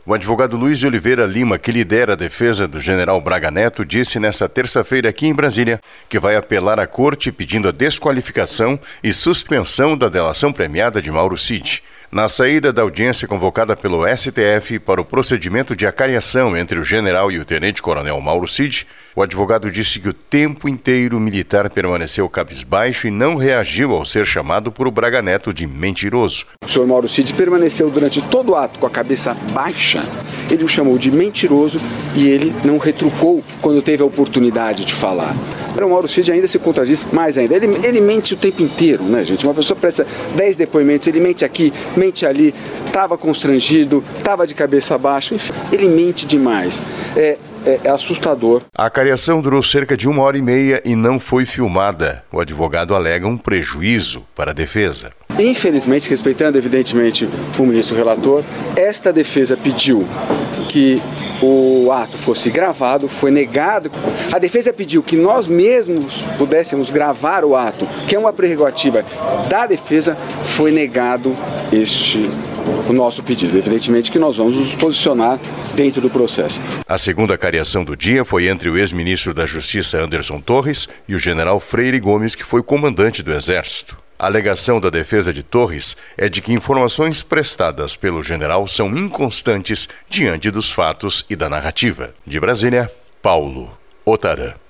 O advogado Luiz de Oliveira Lima, que lidera a defesa do general Braga Neto, disse nesta terça-feira aqui em Brasília que vai apelar à corte pedindo a desqualificação e suspensão da delação premiada de Mauro Cid. Na saída da audiência convocada pelo STF para o procedimento de acariação entre o general e o tenente-coronel Mauro Cid, o advogado disse que o tempo inteiro o militar permaneceu cabisbaixo e não reagiu ao ser chamado por o Braga Neto de mentiroso. O senhor Mauro Cid permaneceu durante todo o ato com a cabeça baixa. Ele o chamou de mentiroso e ele não retrucou quando teve a oportunidade de falar. O Mauro Cid ainda se contradiz mais ainda. Ele mente o tempo inteiro, né, gente? Uma pessoa presta 10 depoimentos, ele mente aqui, mente ali, estava constrangido, estava de cabeça baixa, enfim, ele mente demais. É assustador. A acariação durou cerca de 1h30 e não foi filmada. O advogado alega um prejuízo para a defesa. Infelizmente, respeitando evidentemente o ministro relator, esta defesa pediu que o ato fosse gravado, foi negado. A defesa pediu que nós mesmos pudéssemos gravar o ato, que é uma prerrogativa da defesa, foi negado o nosso pedido. Evidentemente que nós vamos nos posicionar dentro do processo. A segunda acariação do dia foi entre o ex-ministro da Justiça Anderson Torres e o general Freire Gomes, que foi comandante do Exército. A alegação da defesa de Torres é de que informações prestadas pelo general são inconstantes diante dos fatos e da narrativa. De Brasília, Paulo Otarã.